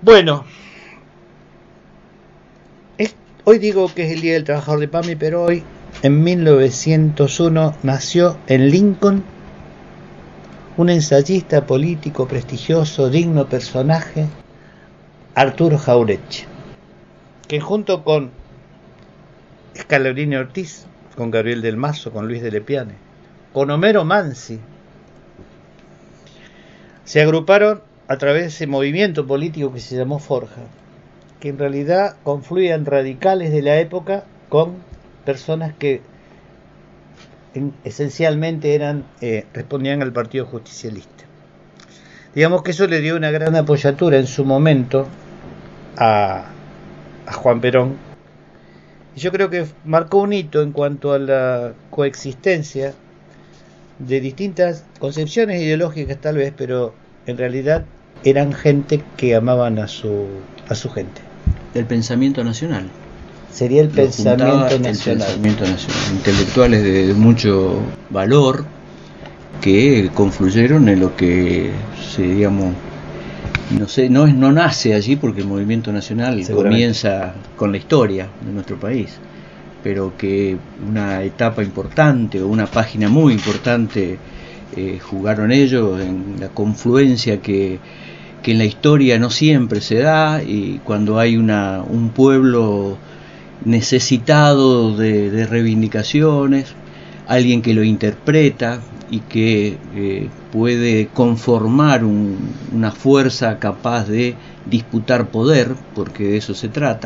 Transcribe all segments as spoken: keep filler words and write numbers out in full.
Bueno, es, hoy digo que es el Día del Trabajador de PAMI, pero hoy, en mil novecientos uno, nació en Lincoln un ensayista político prestigioso, digno personaje, Arturo Jauretche, que junto con Scalabrini Ortiz, con Gabriel del Mazo, con Luis de Lepiane, con Homero Mansi, se agruparon a través de ese movimiento político que se llamó Forja, que en realidad confluían radicales de la época con personas que en, esencialmente eran eh, respondían al Partido Justicialista. Digamos que eso le dio una gran apoyatura en su momento a, a Juan Perón, y yo creo que marcó un hito en cuanto a la coexistencia de distintas concepciones ideológicas tal vez, pero en realidad eran gente que amaban a su a su gente. El pensamiento nacional. Sería el pensamiento nacional. El pensamiento nacional. Intelectuales de, de mucho valor que confluyeron en lo que se, digamos, no sé, no es no nace allí porque el movimiento nacional comienza con la historia de nuestro país, pero que una etapa importante o una página muy importante eh, jugaron ellos en la confluencia que, que en la historia no siempre se da, y cuando hay una un pueblo necesitado de, de reivindicaciones, alguien que lo interpreta y que eh, puede conformar un, una fuerza capaz de disputar poder, porque de eso se trata.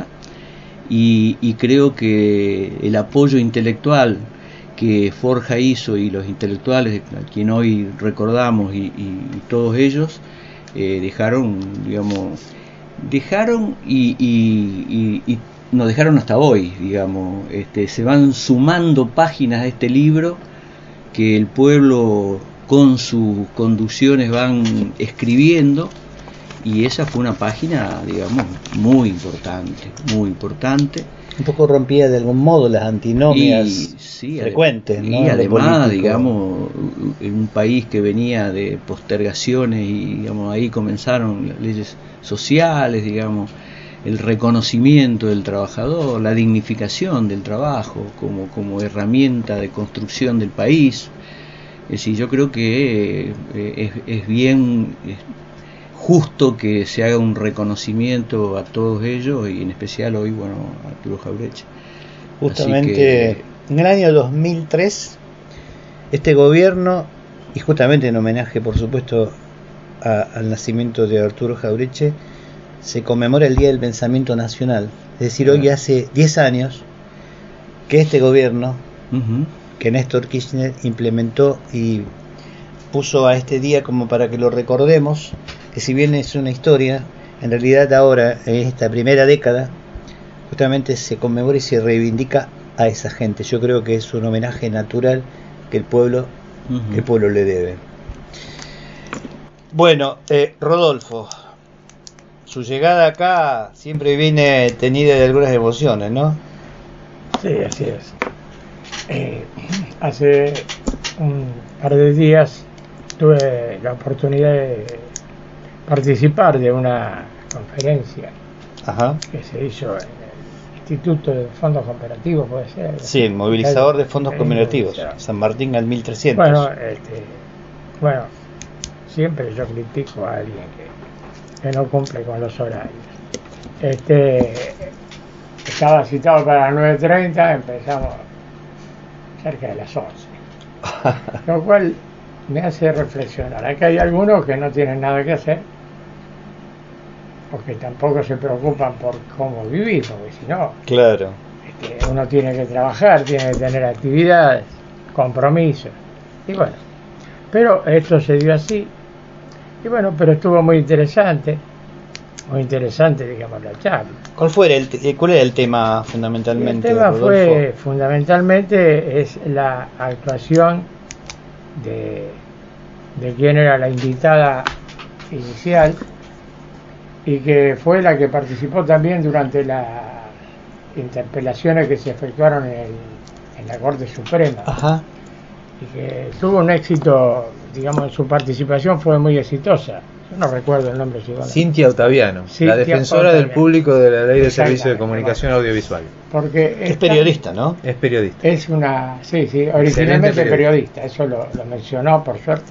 Y, y creo que el apoyo intelectual que Forja hizo y los intelectuales a quien hoy recordamos y, y, y todos ellos eh, dejaron, digamos, dejaron y, y, y, y nos dejaron hasta hoy, digamos, este, se van sumando páginas a este libro que el pueblo con sus conducciones van escribiendo. Y esa fue una página, digamos, muy importante, muy importante. Un poco rompía de algún modo las antinomias y, sí, frecuentes, y ¿no? Y además, digamos, en un país que venía de postergaciones y, digamos, ahí comenzaron las leyes sociales, digamos, el reconocimiento del trabajador, la dignificación del trabajo como, como herramienta de construcción del país. Es decir, yo creo que eh, es, es bien... Es, justo que se haga un reconocimiento a todos ellos y en especial hoy, bueno, a Arturo Jauretche. Justamente que... en el año dos mil tres este gobierno, y justamente en homenaje por supuesto a, al nacimiento de Arturo Jauretche, se conmemora el Día del Pensamiento Nacional. Es decir, hoy hace diez años que este gobierno, uh-huh. que Néstor Kirchner implementó y puso a este día como para que lo recordemos, que si bien es una historia, en realidad ahora, en esta primera década, justamente se conmemora y se reivindica a esa gente. Yo creo que es un homenaje natural que el pueblo, uh-huh. que el pueblo le debe. Bueno, eh, Rodolfo, su llegada acá siempre viene tenida de algunas emociones, ¿no? Sí, así es. Eh, hace un par de días tuve la oportunidad de participar de una conferencia Ajá. que se hizo en el Instituto de Fondos Cooperativos, puede ser. Sí, el movilizador de fondos cooperativos, San Martín al mil trescientos. Bueno, este, bueno, siempre yo critico a alguien que, que no cumple con los horarios. Este, estaba citado para las nueve treinta, empezamos cerca de las once, lo cual me hace reflexionar. Aquí hay algunos que no tienen nada que hacer, porque tampoco se preocupan por cómo vivir, porque si no, claro, este, uno tiene que trabajar, tiene que tener actividades, compromisos, y bueno, pero esto se dio así, y bueno, pero estuvo muy interesante, muy interesante, digamos, la charla. ¿Cuál fue el, te- cuál era el tema fundamentalmente? El tema Rodolfo? fue, fundamentalmente, es la actuación de, de quien era la invitada inicial y que fue la que participó también durante las interpelaciones que se efectuaron en, el, en la Corte Suprema. Ajá. Y que tuvo un éxito, digamos, su participación fue muy exitosa. yo no recuerdo el nombre. Si Cintia Ottaviano, Cintia la defensora Ottaviano. Del público de la Ley de Servicio de Comunicación Audiovisual. Porque es periodista, ¿no? Es periodista. Es una, sí, sí, originalmente periodista. periodista, eso lo, lo mencionó por suerte.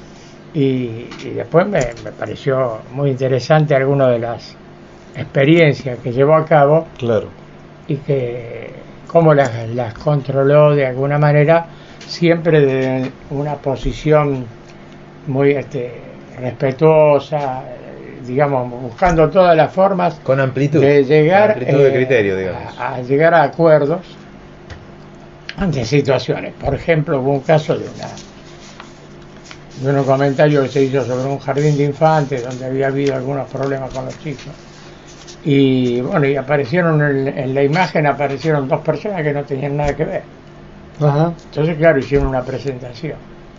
Y, y después me, me pareció muy interesante algunas de las experiencias que llevó a cabo. Claro. Y que cómo las, las controló de alguna manera, siempre de una posición muy este, respetuosa, digamos, buscando todas las formas con amplitud de llegar amplitud de criterio, digamos. A, a llegar a acuerdos ante situaciones. Por ejemplo, hubo un caso de una de un comentario que se hizo sobre un jardín de infantes donde había habido algunos problemas con los chicos. Y bueno, y aparecieron en, en la imagen aparecieron dos personas que no tenían nada que ver. Ajá. Entonces, claro, hicieron una presentación.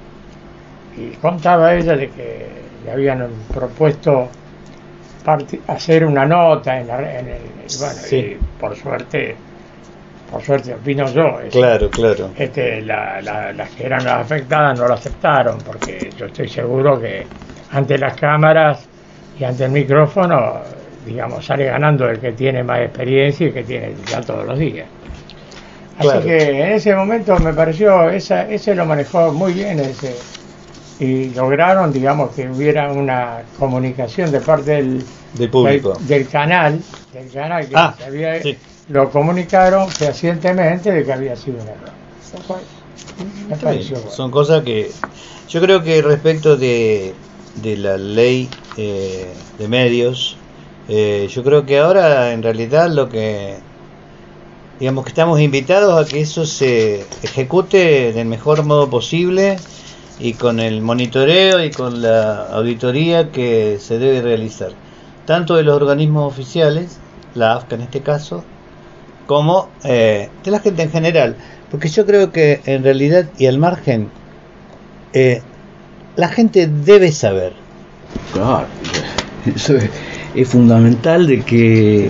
Y contaba ella de que le habían propuesto part- hacer una nota en, la, en el. Y bueno, sí. Y por suerte, por suerte opino yo. Es, claro, claro. Este, la, la, las que eran las afectadas no lo aceptaron, porque yo estoy seguro que ante las cámaras y ante el micrófono, digamos, sale ganando el que tiene más experiencia y el que tiene ya todos los días. Así claro. que en ese momento me pareció, esa, ese lo manejó muy bien ese, y lograron, digamos, que hubiera una comunicación de parte del, del público, del, del canal, del canal que ah, había, sí. Lo comunicaron fehacientemente de que había sido un error. Me pareció bueno. Son cosas que yo creo que respecto de, de la ley eh, de medios, eh, yo creo que ahora en realidad lo que digamos que estamos invitados a que eso se ejecute del mejor modo posible y con el monitoreo y con la auditoría que se debe realizar, tanto de los organismos oficiales, la A F C A en este caso, como eh, de la gente en general, porque yo creo que en realidad y al margen eh, la gente debe saber. Claro, eso es, es fundamental de que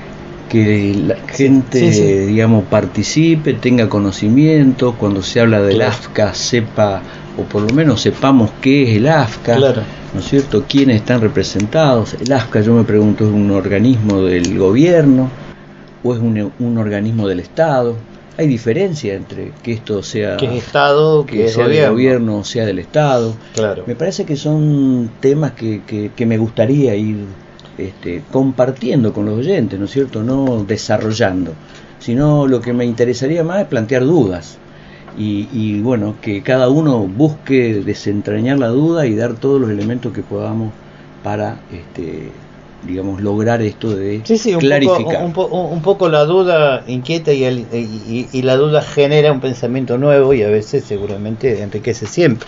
que la gente, sí, sí. digamos, participe, tenga conocimiento, cuando se habla del claro. A F C A sepa, o por lo menos sepamos qué es el A F C A, claro. ¿no es cierto?, quiénes están representados. El A F C A, yo me pregunto, ¿es un organismo del gobierno o es un, un organismo del Estado? Hay diferencia entre que esto sea que es Estado, que, que sea es del gobierno o sea del Estado. Claro. Me parece que son temas que, que, que me gustaría ir Este, compartiendo con los oyentes, ¿no es cierto?, no desarrollando, sino lo que me interesaría más es plantear dudas y, y bueno, que cada uno busque desentrañar la duda y dar todos los elementos que podamos para, este, digamos, lograr esto de sí, sí, un clarificar. Poco, un, po, un poco la duda inquieta y, el, y, y la duda genera un pensamiento nuevo y a veces seguramente enriquece siempre.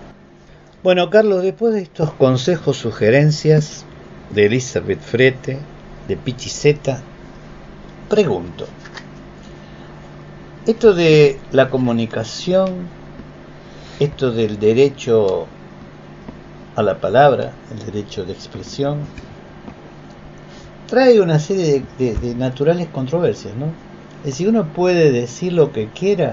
Bueno, Carlos, después de estos consejos, sugerencias de Elizabeth Frete, de Pichiceta, pregunto, esto de la comunicación, esto del derecho a la palabra, el derecho de expresión, trae una serie de, de, de naturales controversias, ¿no? Es decir, uno puede decir lo que quiera.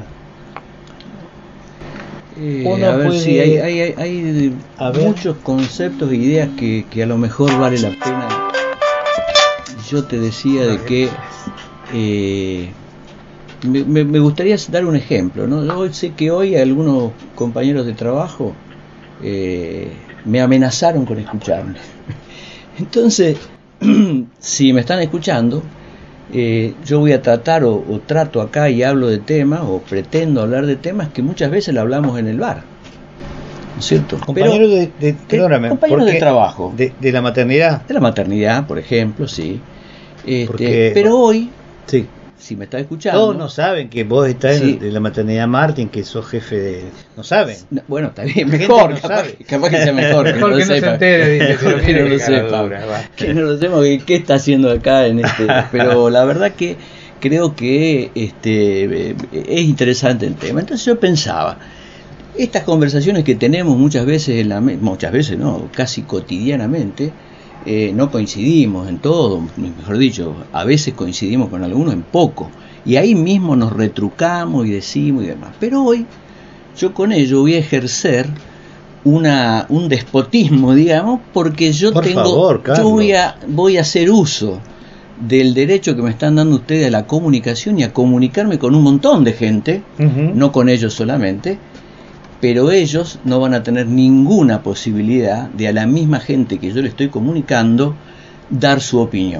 Eh, Uno a ver, puede, sí, hay, hay, hay, hay muchos conceptos e ideas que, que a lo mejor vale la pena. Yo te decía de que eh, me, me gustaría dar un ejemplo, ¿no? Yo sé que hoy algunos compañeros de trabajo eh, me amenazaron con escucharme. Entonces, si me están escuchando, Eh, yo voy a tratar o, o trato acá y hablo de temas o pretendo hablar de temas que muchas veces lo hablamos en el bar, ¿no es cierto? Compañeros de, de, de, compañeros de trabajo de, de la maternidad de la maternidad, por ejemplo, sí, este, porque, pero hoy sí. si me está escuchando, todos no saben que vos estás sí. en la maternidad Martín, que sos jefe de... no saben. No, bueno, está bien, mejor, no capaz, capaz que sea mejor, mejor que, que no, no se entere, dice, que, que no lo sepa, que no lo sepa, que qué está haciendo acá en este, pero la verdad que creo que este es interesante el tema. Entonces yo pensaba, estas conversaciones que tenemos muchas veces en la muchas veces no, casi cotidianamente, Eh, no coincidimos en todo, mejor dicho, a veces coincidimos con algunos en poco, y ahí mismo nos retrucamos y decimos y demás. Pero hoy yo con ello voy a ejercer una un despotismo, digamos, porque yo Por tengo favor, Carlos. yo voy a voy a hacer uso del derecho que me están dando ustedes a la comunicación y a comunicarme con un montón de gente, Uh-huh. no con ellos solamente, pero ellos no van a tener ninguna posibilidad de a la misma gente que yo le estoy comunicando dar su opinión.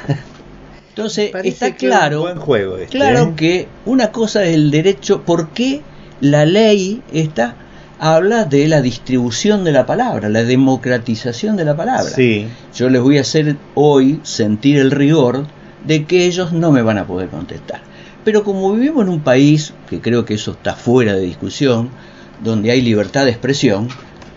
Entonces está claro, buen juego este, claro ¿eh? que una cosa es el derecho, porque la ley esta habla de la distribución de la palabra, la democratización de la palabra. Sí. Yo les voy a hacer hoy sentir el rigor de que ellos no me van a poder contestar. Pero como vivimos en un país, que creo que eso está fuera de discusión, donde hay libertad de expresión,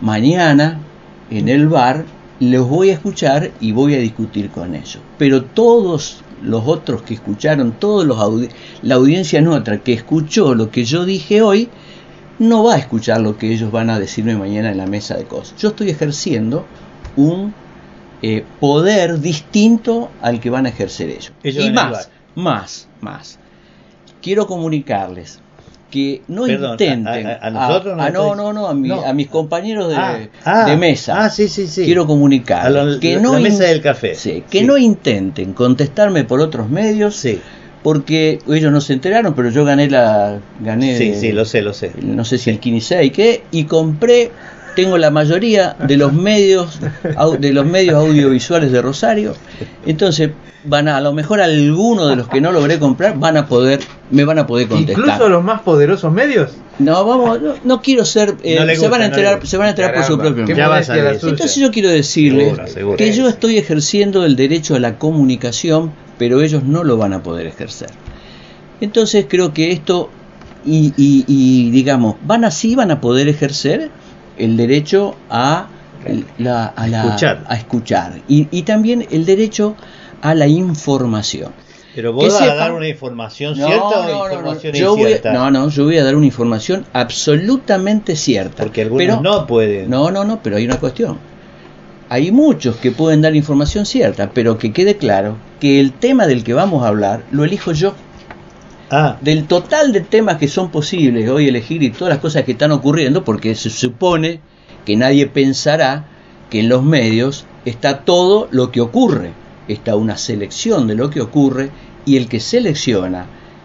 mañana en el bar los voy a escuchar y voy a discutir con ellos. Pero todos los otros que escucharon, todos los audi- la audiencia nuestra que escuchó lo que yo dije hoy, no va a escuchar lo que ellos van a decirme mañana en la mesa de cosas. Yo estoy ejerciendo un eh, poder distinto al que van a ejercer ellos. Ellos y en el más, bar. más, más. Quiero comunicarles que no Perdón, intenten a- a- a nosotros no a, no, estáis- no, no, a, mi- no. a mis compañeros de, Ah, ah, de mesa. ah, sí, sí, sí. Quiero comunicar A la- que la- no la mesa in- del café. sí, que Sí. no intenten contestarme por otros medios, Sí. porque ellos no se enteraron, pero yo gané la gané Sí, sí, lo sé, lo sé. no sé si el quince y qué, y compré, tengo la mayoría de los medios au- de los medios audiovisuales de Rosario. Entonces van a, a lo mejor algunos de los que no logré comprar van a poder me van a poder contestar. Incluso los más poderosos medios. No, vamos, no, no quiero ser eh, No le se gusta, van a no le enterar, gusta. se van a enterar por su Caramba, propio qué medio. Ya va a modestia la salir. suya. Entonces yo quiero decirles Seguro, seguro. que yo estoy ejerciendo el derecho a la comunicación, pero ellos no lo van a poder ejercer. Entonces creo que esto, y, y, y digamos, van así, van a poder ejercer el derecho a, la, a, la- Escuchar. a escuchar. Y, y también el derecho a la información. Pero vos Que vas a sepan- dar una información No, cierta no, o no, no. información Yo voy, incierta. no, no, yo voy a dar una información absolutamente cierta. Porque algunos pero, no pueden. No, no, no, pero hay una cuestión. Hay muchos que pueden dar información cierta, pero que quede claro que el tema del que vamos a hablar lo elijo yo. Ah, Del total de temas que son posibles hoy elegir y todas las cosas que están ocurriendo, porque se supone que nadie pensará que en los medios está todo lo que ocurre, está una selección de lo que ocurre, y el que selecciona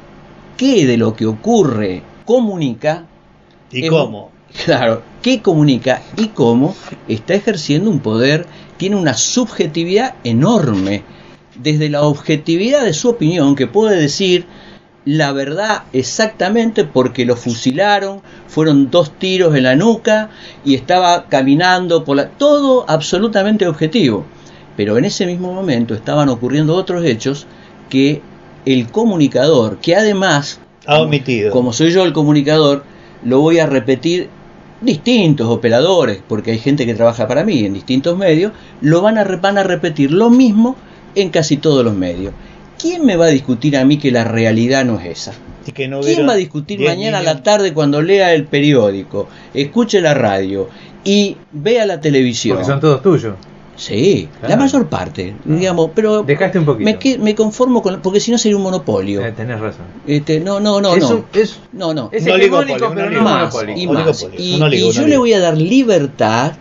qué de lo que ocurre comunica. ¿y es- cómo? Claro, qué comunica y cómo está ejerciendo un poder, tiene una subjetividad enorme, desde la objetividad de su opinión, que puede decir la verdad exactamente porque lo fusilaron, fueron dos tiros en la nuca y estaba caminando por la... Todo absolutamente objetivo. Pero en ese mismo momento estaban ocurriendo otros hechos que el comunicador, que además, Ha omitido. como soy yo el comunicador, lo voy a repetir, distintos operadores, porque hay gente que trabaja para mí en distintos medios, lo van a, re- van a repetir lo mismo en casi todos los medios. ¿Quién me va a discutir a mí que la realidad no es esa? Y que no ¿Quién hubieron va a discutir diez mañana a niños? la tarde cuando lea el periódico, escuche la radio y vea la televisión? Porque son todos tuyos. Sí, Claro. la mayor parte, digamos, pero Dejaste un poquito. me, que- me conformo con, porque si no sería un monopolio. Eh, tenés razón. Este, no, no, no, es no. un- es, No, no. es Un oligopolio, hegemónico, un pero no oligopolio. Más monopolio. y Un más. oligopolio, Y, un oligo, y un yo oligo. le voy a dar libertad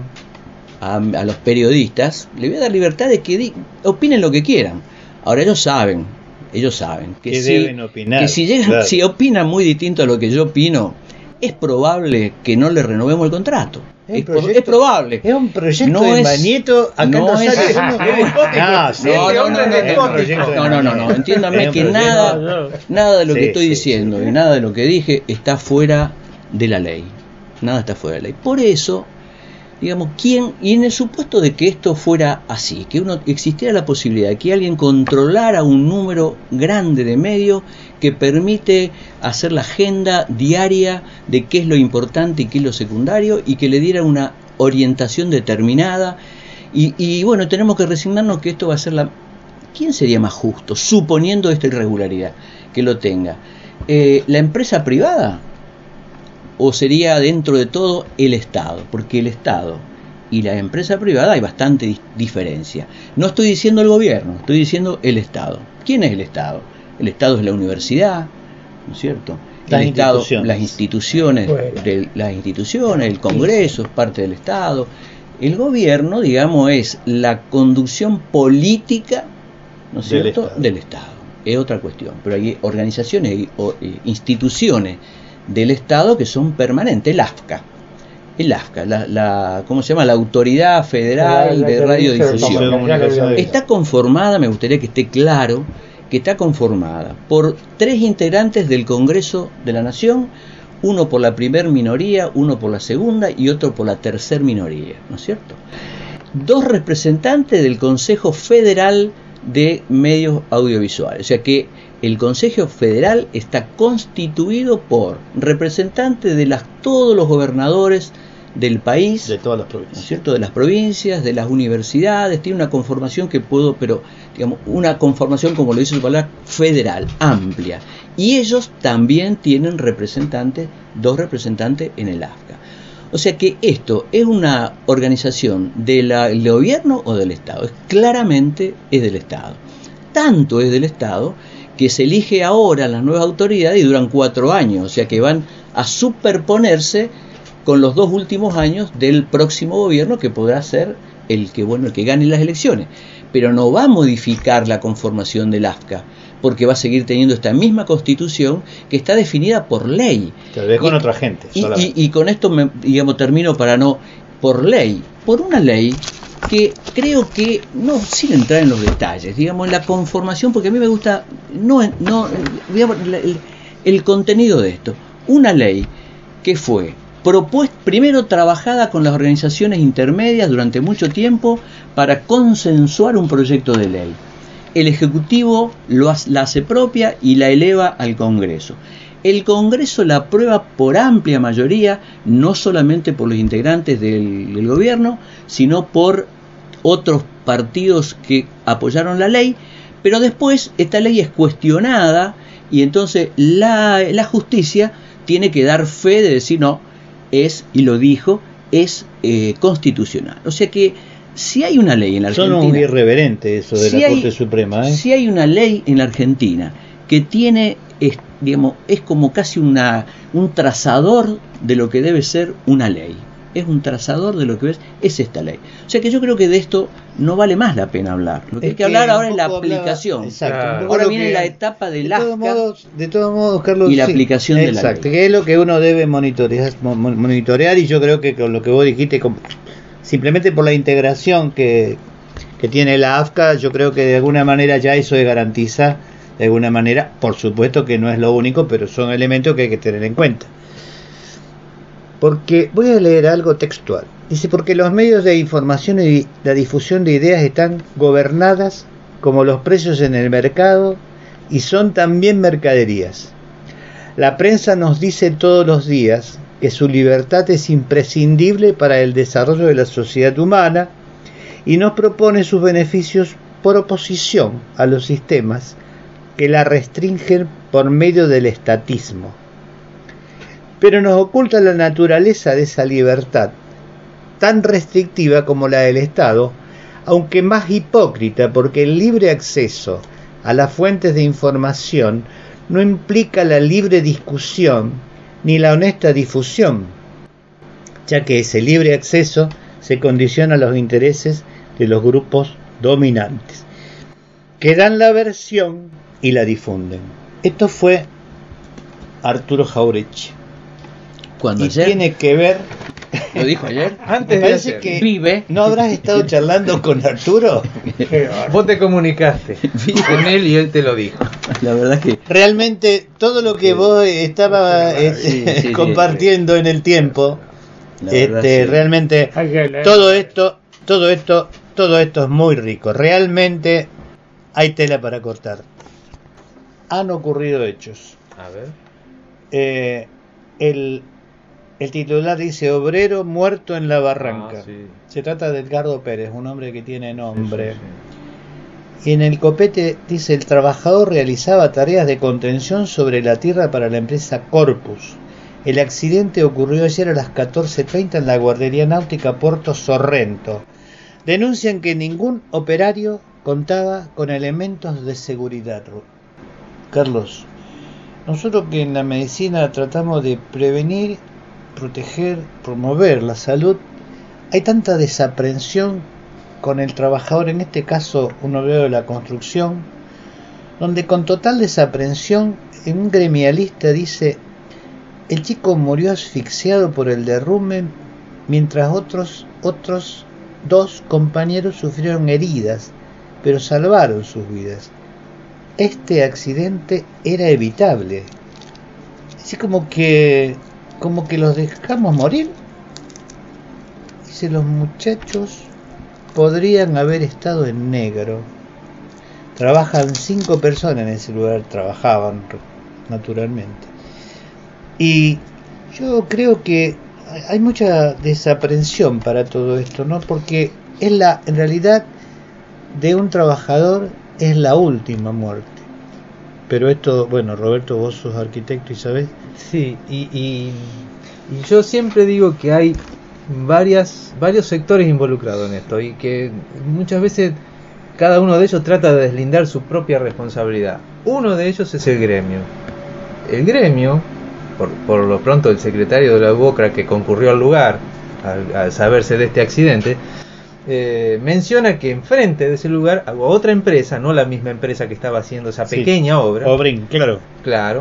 Mm. a, a los periodistas, le voy a dar libertad de que di- opinen lo que quieran. Ahora ellos saben, ellos saben que, Que si, deben opinar, que si, llegan, claro. si opinan muy distinto a lo que yo opino, es probable que no le renovemos el contrato. Es Es, un por- proyecto- es probable. Es un proyecto No de es- Manieto acá no en Rosario. es- Eso no- Ah, Ah, sí. No, no, no, hombre no, es no, despótico. no, no, no, no, entiéndame Es un que proyecto- nada, nada de lo Sí, que estoy sí, diciendo sí. y nada de lo que dije está fuera de la ley. Nada está fuera de la ley. Por eso, digamos, ¿quién? Y en el supuesto de que esto fuera así, que uno existiera la posibilidad de que alguien controlara un número grande de medios que permite hacer la agenda diaria de qué es lo importante y qué es lo secundario y que le diera una orientación determinada. Y, y bueno, tenemos que resignarnos que esto va a ser la... ¿Quién sería más justo, suponiendo esta irregularidad, que lo tenga? Eh, ¿La empresa privada? ¿O sería dentro de todo el Estado? Porque el Estado y la empresa privada hay bastante dis- diferencia. No estoy diciendo el gobierno, estoy diciendo el Estado. ¿Quién es el Estado? El Estado es la universidad, ¿no es cierto? el Estado, las instituciones, de, las instituciones, el Congreso es parte del Estado. El gobierno, digamos, es la conducción política, ¿no es cierto?, del Estado. del Estado. Es otra cuestión. Pero hay organizaciones y instituciones del Estado que son permanentes. El AFCA. El AFCA, la, la, ¿cómo se llama? La Autoridad Federal de Radiodifusión. Está conformada, me gustaría que esté claro, que está conformada por tres integrantes del Congreso de la Nación, uno por la primer minoría, uno por la segunda y otro por la tercer minoría, ¿no es cierto? Dos representantes del Consejo Federal de Medios Audiovisuales, o sea que el Consejo Federal está constituido por representantes de las, todos los gobernadores del país, de todas las provincias, ¿no es cierto?, de las provincias, de las universidades. Tiene una conformación que puedo, pero digamos, una conformación, como lo dice su palabra, federal, amplia. Y ellos también tienen representantes, dos representantes en el AFCA. O sea que esto es una organización de la, del gobierno o del Estado. Es, claramente es del Estado. Tanto es del Estado que se elige ahora las nuevas autoridades y duran cuatro años. O sea que van a superponerse con los dos últimos años del próximo gobierno, que podrá ser el que, bueno, el que gane las elecciones. Pero no va a modificar la conformación del AFCA, porque va a seguir teniendo esta misma constitución que está definida por ley. Tal vez con y, otra gente. Y, y, y con esto, me, digamos, termino para no... Por ley, por una ley que creo que, no sin entrar en los detalles, digamos, en la conformación, porque a mí me gusta, no, no digamos, el, el contenido de esto. Una ley que fue propuesta, primero trabajada con las organizaciones intermedias durante mucho tiempo para consensuar un proyecto de ley. El Ejecutivo lo hace, la hace propia y la eleva al Congreso. El Congreso la aprueba por amplia mayoría, no solamente por los integrantes del, del gobierno, sino por otros partidos que apoyaron la ley, pero después esta ley es cuestionada y entonces la, la justicia tiene que dar fe de decir no, es, y lo dijo, es eh, constitucional. O sea que si hay una ley en la Argentina... Son un irreverente eso de si la hay, Corte Suprema. ¿eh? Si hay una ley en la Argentina que tiene, es, digamos, es como casi una un trazador de lo que debe ser una ley. Es un trazador de lo que es, es esta ley. O sea que yo creo que de esto no vale más la pena hablar. Lo que es hay que, que hablar ahora es la aplicación. Hablaba, exacto, claro. Ahora viene que, la etapa del de todos modos, de todos modos, Carlos, y la sí, aplicación exacto, de la ley. Exacto, que es lo que uno debe monitorear, monitorear y yo creo que con lo que vos dijiste, con, simplemente por la integración que, que tiene la AFCA, yo creo que de alguna manera ya eso garantiza, de alguna manera, por supuesto que no es lo único, pero son elementos que hay que tener en cuenta. Porque voy a leer algo textual. Dice, porque los medios de información y la difusión de ideas están gobernadas como los precios en el mercado y son también mercaderías. La prensa nos dice todos los días que su libertad es imprescindible para el desarrollo de la sociedad humana y nos propone sus beneficios por oposición a los sistemas que la restringen por medio del estatismo. Pero nos oculta la naturaleza de esa libertad, tan restrictiva como la del Estado, aunque más hipócrita, porque el libre acceso a las fuentes de información no implica la libre discusión ni la honesta difusión, ya que ese libre acceso se condiciona a los intereses de los grupos dominantes, que dan la versión y la difunden. Esto fue Arturo Jauretche. Cuando y ayer, tiene que ver, lo dijo ayer, antes de parece que vive. ¿No habrás estado charlando con Arturo? Vos te comunicaste con él y él te lo dijo. La verdad que realmente todo lo que sí. vos estabas sí, este, sí, compartiendo sí, sí. en el tiempo, este, sí. realmente todo esto, todo esto, todo esto es muy rico. Realmente hay tela para cortar. Han ocurrido hechos. A ver. Eh, el El titular dice obrero muerto en la barranca. Ah, sí. Se trata de Edgardo Pérez, un hombre que tiene nombre. Sí, sí, sí. Y en el copete dice el trabajador realizaba tareas de contención sobre la tierra para la empresa Corpus. El accidente ocurrió ayer a las catorce treinta en la guardería náutica Puerto Sorrento. Denuncian que ningún operario contaba con elementos de seguridad. Carlos, nosotros que en la medicina tratamos de prevenir, proteger, promover la salud, hay tanta desaprensión con el trabajador, en este caso un obrero de la construcción, donde con total desaprensión un gremialista dice: el chico murió asfixiado por el derrumbe, mientras otros, otros dos compañeros sufrieron heridas, pero salvaron sus vidas. Este accidente era evitable. Así como que, como que los dejamos morir. Dice, los muchachos podrían haber estado en negro. Trabajan cinco personas en ese lugar, trabajaban naturalmente. Y yo creo que hay mucha desaprensión para todo esto, ¿no? Porque es la, en realidad, de un trabajador es la última muerte. Pero esto, bueno, Roberto, vos sos arquitecto y sabés. Sí, y, y, y yo siempre digo que hay varias varios sectores involucrados en esto y que muchas veces cada uno de ellos trata de deslindar su propia responsabilidad. Uno de ellos es el gremio. El gremio, por, por lo pronto el secretario de la UOCRA que concurrió al lugar al, al saberse de este accidente, eh, menciona que enfrente de ese lugar hubo otra empresa, no la misma empresa que estaba haciendo esa pequeña sí, obra. Obrín, claro. Claro,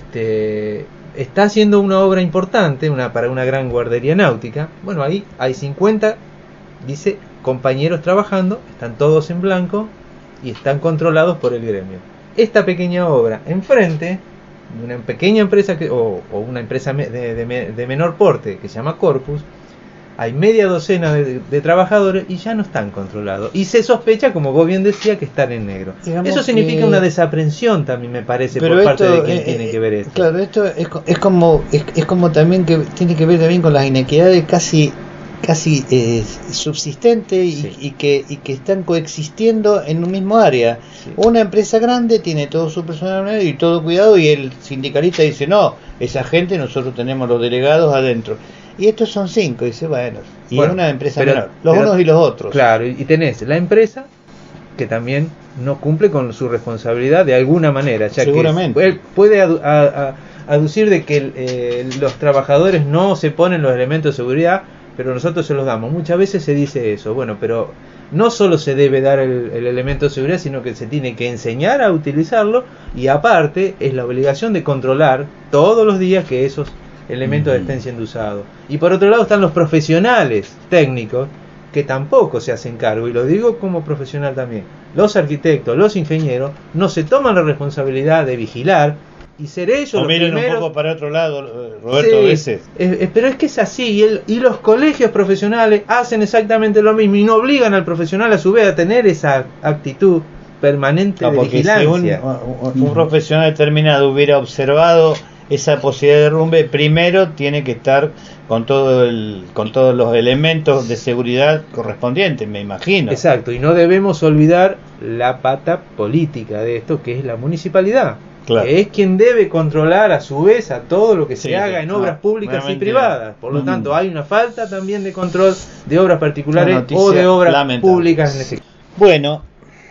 este, está haciendo una obra importante una para una gran guardería náutica. Bueno, ahí hay cincuenta, dice, compañeros trabajando, están todos en blanco y están controlados por el gremio. Esta pequeña obra enfrente de una pequeña empresa que, o, o una empresa de, de, de menor porte que se llama Corpus, hay media docena de, de trabajadores y ya no están controlados. Y se sospecha, como vos bien decías, que están en negro. Digamos, eso significa que una desaprensión también, me parece, por esto, parte de quien eh, tiene que ver esto. Claro, esto es, es como es, es como también que tiene que ver también con las inequidades casi casi eh, subsistentes y, sí. y que y que están coexistiendo en un mismo área. Sí. Una empresa grande tiene todo su personal y todo cuidado, y el sindicalista dice, no, esa gente nosotros tenemos los delegados adentro. Y estos son cinco, dice, bueno, y bueno, es una empresa pero, menor, los pero, unos y los otros. Claro, y tenés la empresa que también no cumple con su responsabilidad de alguna manera, ya seguramente. Que él puede adu a, a, aducir de que eh, los trabajadores no se ponen los elementos de seguridad, pero nosotros se los damos. Muchas veces se dice eso, bueno, pero no solo se debe dar el, el elemento de seguridad, sino que se tiene que enseñar a utilizarlo, y aparte es la obligación de controlar todos los días que esos elementos estén siendo usados. Y por otro lado están los profesionales técnicos que tampoco se hacen cargo, y lo digo como profesional también. Los arquitectos, los ingenieros no se toman la responsabilidad de vigilar y ser ellos los primeros. Un poco para otro lado, Roberto, sí, a veces. Es, es, pero es que es así, y, el, y los colegios profesionales hacen exactamente lo mismo y no obligan al profesional a su vez a tener esa actitud permanente no, de vigilancia. Si un, un profesional determinado hubiera observado esa posibilidad de derrumbe, primero tiene que estar con todo el, con todos los elementos de seguridad correspondientes, me imagino. Exacto, y no debemos olvidar la pata política de esto, que es la municipalidad, claro, que es quien debe controlar a su vez a todo lo que se sí, haga en obras ah, públicas y privadas. Por lo mm. tanto, hay una falta también de control de obras particulares o de obras lamentable. públicas en ese caso. Bueno,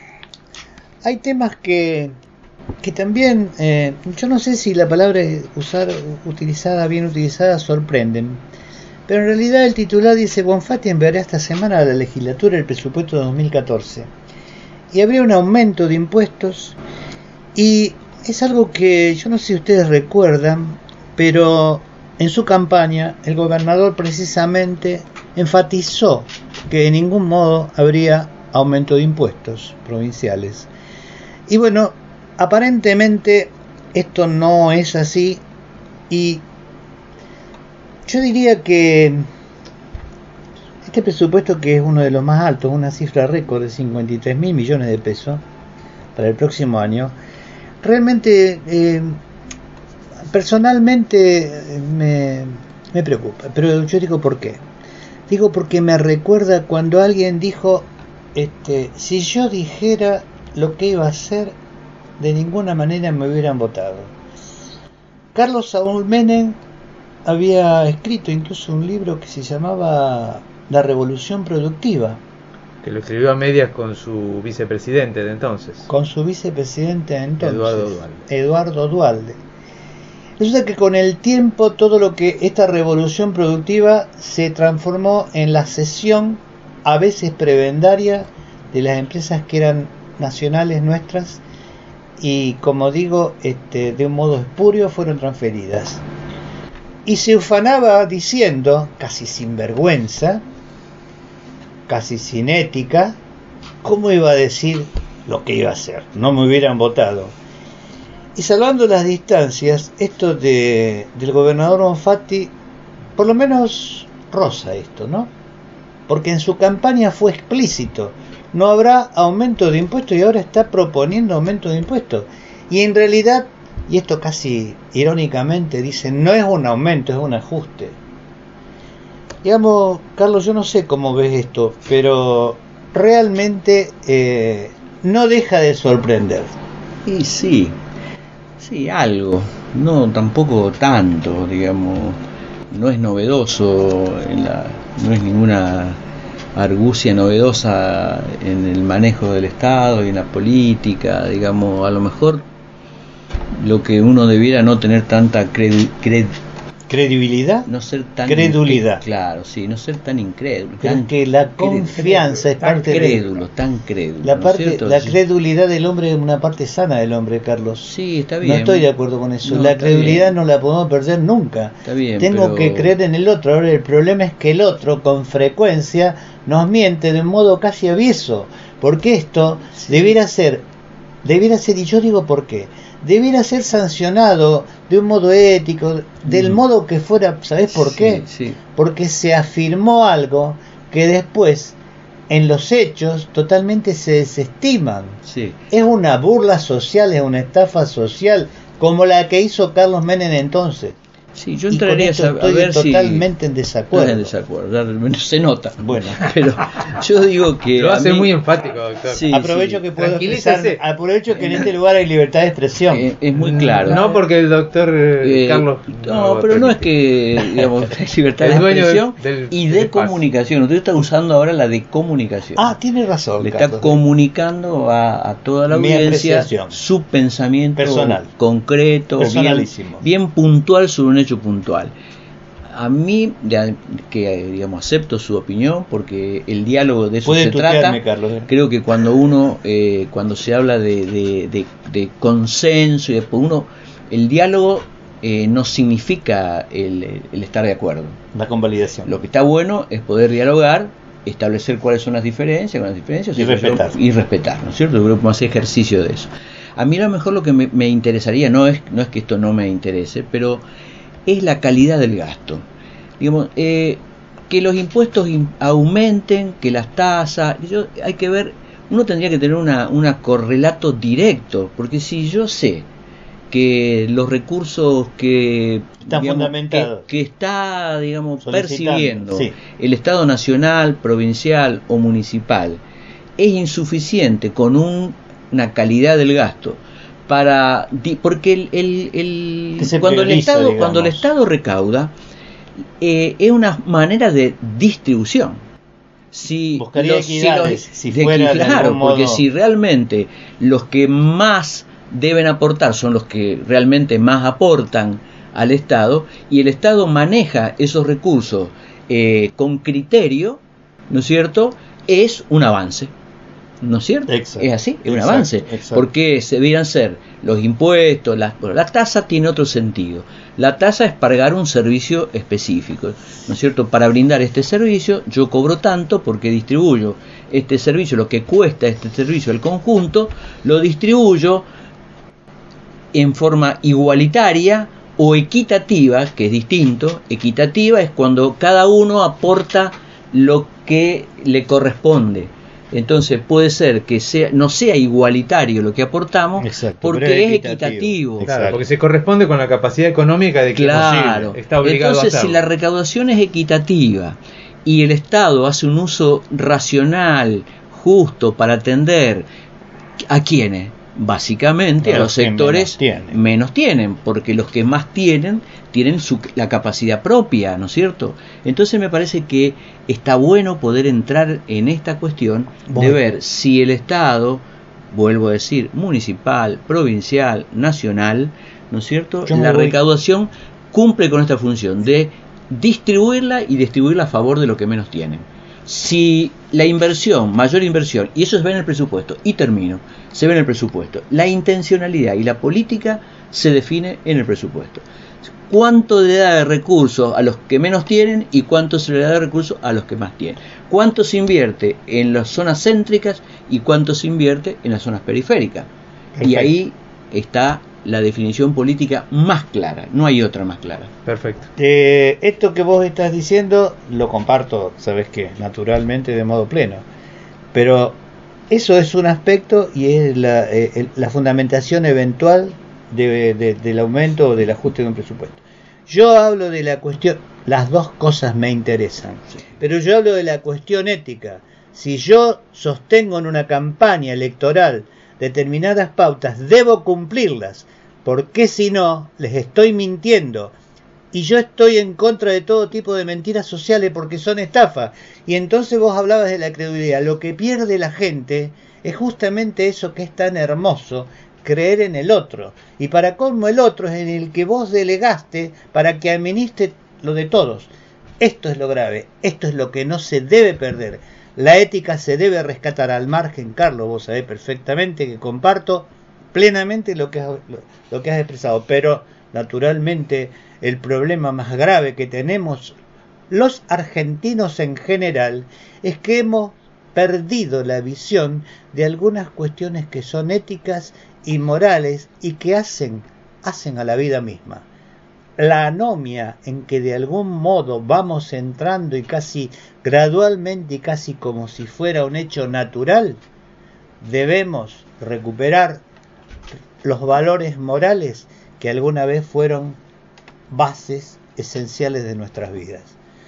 hay temas que que también, eh, yo no sé si la palabra usar utilizada, bien utilizada, sorprenden, pero en realidad el titular dice: Bonfatti enviará esta semana a la legislatura el presupuesto de dos mil catorce y habría un aumento de impuestos, y es algo que yo no sé si ustedes recuerdan, pero en su campaña el gobernador precisamente enfatizó que de ningún modo habría aumento de impuestos provinciales. Y bueno, aparentemente esto no es así, y yo diría que este presupuesto, que es uno de los más altos, una cifra récord de cincuenta y tres mil millones de pesos para el próximo año, realmente eh, personalmente me, me preocupa. Pero yo digo ¿por qué? Digo porque me recuerda cuando alguien dijo, este, si yo dijera lo que iba a hacer, de ninguna manera me hubieran votado. Carlos Saúl Menem había escrito incluso un libro que se llamaba La Revolución Productiva, que lo escribió a medias con su vicepresidente de entonces. Con su vicepresidente de entonces, Eduardo Duhalde. Eduardo Duhalde. Resulta que con el tiempo todo lo que esta revolución productiva se transformó en la cesión, a veces prebendaria, de las empresas que eran nacionales nuestras y, como digo, este, de un modo espurio fueron transferidas. Y se ufanaba diciendo, casi sin vergüenza, casi sin ética, cómo iba a decir lo que iba a hacer. No me hubieran votado. Y salvando las distancias, esto de, del gobernador Bonfatti, por lo menos roza esto, ¿no? Porque en su campaña fue explícito, no habrá aumento de impuestos y ahora está proponiendo aumento de impuestos. Y en realidad, y esto casi irónicamente, dicen, no es un aumento, es un ajuste. Digamos, Carlos, yo no sé cómo ves esto, pero realmente eh, no deja de sorprender. Y sí. Sí, algo, no tampoco tanto, digamos, no es novedoso, en la, no es ninguna argucia novedosa en el manejo del Estado y en la política, digamos, a lo mejor lo que uno debiera no tener tanta cred, cred, credibilidad, no ser tan credulidad, incre, claro, sí, no ser tan incrédulo, pero tan que la confianza es tan parte crédulo, de tan crédulo, la ¿no parte, es la credulidad del hombre es una parte sana del hombre, Carlos. Sí, está bien. No estoy de acuerdo con eso. No, la credulidad bien. no la podemos perder nunca. Está bien, tengo pero... que creer en el otro. Ahora el problema es que el otro con frecuencia nos miente de un modo casi avieso, porque esto sí. debiera ser, debiera ser, y yo digo por qué. Debiera ser sancionado de un modo ético, del mm. modo que fuera, ¿sabés por sí, qué? Sí. Porque se afirmó algo que después, en los hechos, totalmente se desestiman. Sí. Es una burla social, es una estafa social, como la que hizo Carlos Menem entonces. Sí, yo entraría a, a ver totalmente si... en desacuerdo. No en desacuerdo, se nota. Bueno, pero yo digo que... Lo hace mí, muy enfático, doctor. Sí, aprovecho sí. que puedo expresar, aprovecho que en este lugar hay libertad de expresión. Eh, es muy claro. No porque el doctor eh, Carlos... No, no pero no es que, digamos, hay libertad de expresión del, del, y de del comunicación. Usted está usando ahora la de comunicación. Ah, tiene razón. Le Carlos, está comunicando a, a toda la audiencia su pensamiento personal, concreto, bien, bien puntual sobre un hecho puntual. A mí, que digamos acepto su opinión, porque el diálogo de eso se trata. Carlos. Creo que cuando uno, eh, cuando se habla de, de, de, de consenso y después uno, el diálogo eh, no significa el, el estar de acuerdo. La convalidación. Lo que está bueno es poder dialogar, establecer cuáles son las diferencias, con las diferencias y respetar, y respetar, ¿no es cierto? Yo creo que hacer ejercicio de eso. A mí a lo mejor lo que me, me interesaría, no es, no es que esto no me interese, pero es la calidad del gasto. Digamos, eh, que los impuestos in, aumenten, que las tasas, yo, hay que ver, uno tendría que tener una, una correlato directo, porque si yo sé que los recursos que, digamos, que, que está, digamos, percibiendo sí. el Estado nacional, provincial o municipal es insuficiente con un, una calidad del gasto para porque el, el, el cuando el Estado digamos. cuando el Estado recauda eh, es una manera de distribución. Si buscaría los, equidades, si los, si fuera de, claro, modo... porque si realmente los que más deben aportar son los que realmente más aportan al Estado y el Estado maneja esos recursos eh, con criterio, ¿no es cierto? Es un avance, ¿no es cierto? Exacto, es así, es un exacto, avance, exacto. Porque se deberían ser los impuestos, la, bueno, la tasa tiene otro sentido. La tasa es pagar un servicio específico, ¿no es cierto? Para brindar este servicio yo cobro tanto porque distribuyo este servicio, lo que cuesta este servicio al conjunto, lo distribuyo en forma igualitaria o equitativa, que es distinto. Equitativa es cuando cada uno aporta lo que le corresponde. Entonces puede ser que sea no sea igualitario lo que aportamos. Exacto, porque es equitativo. equitativo. Claro, porque se corresponde con la capacidad económica de quien claro. posible. Está obligado Entonces, a hacerlo. Si la recaudación es equitativa y el Estado hace un uso racional, justo para atender ¿a quiénes? Básicamente a los sectores menos tienen. menos tienen, porque los que más tienen tienen su, la capacidad propia, ¿no es cierto? Entonces me parece que está bueno poder entrar en esta cuestión bueno. de ver si el Estado vuelvo a decir, municipal, provincial, nacional, ¿no es cierto? Yo La voy... recaudación cumple con esta función de distribuirla y distribuirla a favor de los que menos tienen. Si la inversión, mayor inversión, y eso se ve en el presupuesto, y termino, se ve en el presupuesto, la intencionalidad y la política se define en el presupuesto. ¿Cuánto le da de recursos a los que menos tienen y cuánto se le da de recursos a los que más tienen? ¿Cuánto se invierte en las zonas céntricas y cuánto se invierte en las zonas periféricas? Perfecto. Y ahí está la definición política más clara, no hay otra más clara. Perfecto. Eh, esto que vos estás diciendo lo comparto, sabes qué, naturalmente, de modo pleno, pero eso es un aspecto y es la, eh, la fundamentación eventual de, de, del aumento o del ajuste de un presupuesto. Yo hablo de la cuestión, las dos cosas me interesan, pero yo hablo de la cuestión ética. Si yo sostengo en una campaña electoral determinadas pautas, debo cumplirlas, porque si no, les estoy mintiendo. Y yo estoy en contra de todo tipo de mentiras sociales porque son estafas. Y entonces vos hablabas de la credibilidad. Lo que pierde la gente es justamente eso que es tan hermoso, creer en el otro. Y para colmo, el otro es en el que vos delegaste para que administre lo de todos. Esto es lo grave, esto es lo que no se debe perder. La ética se debe rescatar al margen, Carlos, vos sabés perfectamente que comparto plenamente lo que has, lo, lo que has expresado, pero naturalmente el problema más grave que tenemos los argentinos en general es que hemos perdido la visión de algunas cuestiones que son éticas y morales y que hacen, hacen a la vida misma. La anomia en que de algún modo vamos entrando y casi gradualmente y casi como si fuera un hecho natural, debemos recuperar los valores morales que alguna vez fueron bases esenciales de nuestras vidas.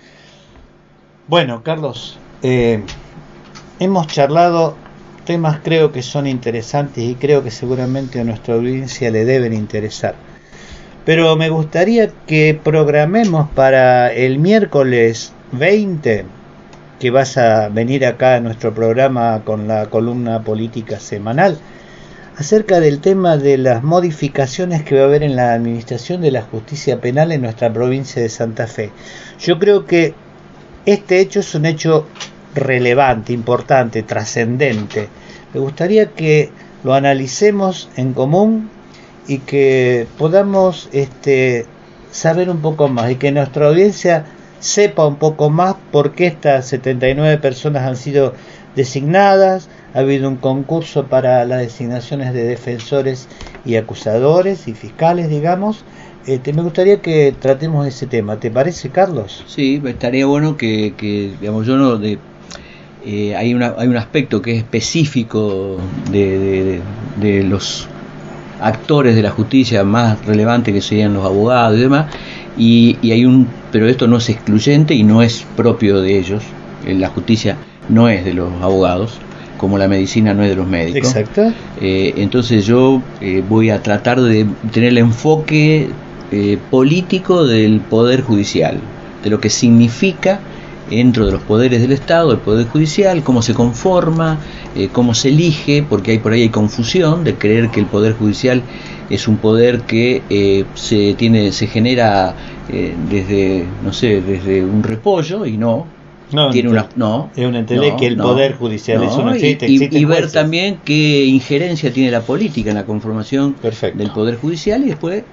Bueno, Carlos, eh, hemos charlado temas creo que son interesantes y creo que seguramente a nuestra audiencia le deben interesar. Pero me gustaría que programemos para el miércoles veinte, que vas a venir acá a nuestro programa con la columna política semanal, acerca del tema de las modificaciones que va a haber en la administración de la justicia penal en nuestra provincia de Santa Fe. Yo creo que este hecho es un hecho relevante, importante, trascendente. Me gustaría que lo analicemos en común y que podamos este, saber un poco más y que nuestra audiencia sepa un poco más por qué estas setenta y nueve personas han sido designadas. Ha habido un concurso para las designaciones de defensores y acusadores y fiscales, digamos. Este, me gustaría que tratemos ese tema. ¿Te parece, Carlos? Sí, estaría bueno que, que digamos, yo no... De... Eh, hay, una, hay un aspecto que es específico de, de, de, de los actores de la justicia más relevantes, que serían los abogados y demás, y, y hay un, pero esto no es excluyente y no es propio de ellos. La justicia no es de los abogados, como la medicina no es de los médicos. Exacto. Eh, entonces yo eh, voy a tratar de tener el enfoque eh, político del poder judicial, de lo que significa dentro de los poderes del Estado, el poder judicial, cómo se conforma, eh, cómo se elige, porque hay por ahí hay confusión de creer que el poder judicial es un poder que eh, se tiene, se genera eh, desde, no sé, desde un repollo, y no. No, tiene una, no, es un entender no, que el no, poder judicial no, eso no existe, y, existe y ver jueces. También qué injerencia tiene la política en la conformación Perfecto. del poder judicial, y después.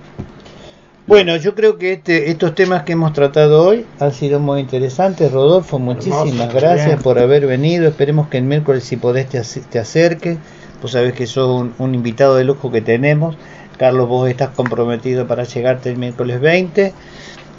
Bueno, yo creo que este, estos temas que hemos tratado hoy han sido muy interesantes. Rodolfo, muchísimas Hermoso, gracias bien. por haber venido. Esperemos que el miércoles, si podés, te, ac- te acerques. Vos sabés que sos un, un invitado de lujo que tenemos. Carlos, vos estás comprometido para llegarte el miércoles veinte.